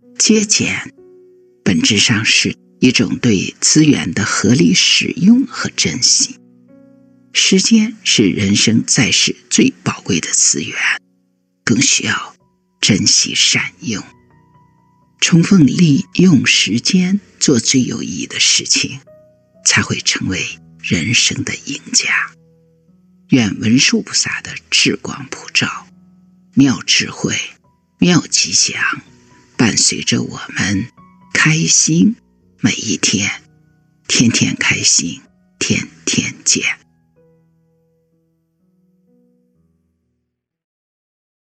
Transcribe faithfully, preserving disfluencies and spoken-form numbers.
节俭本质上是一种对资源的合理使用和珍惜。时间是人生在世最宝贵的资源，更需要珍惜善用。充分利用时间做最有意义的事情，才会成为人生的赢家。愿文殊菩萨的智光普照，妙智慧、妙吉祥，伴随着我们开心每一天，天天开心，天天见。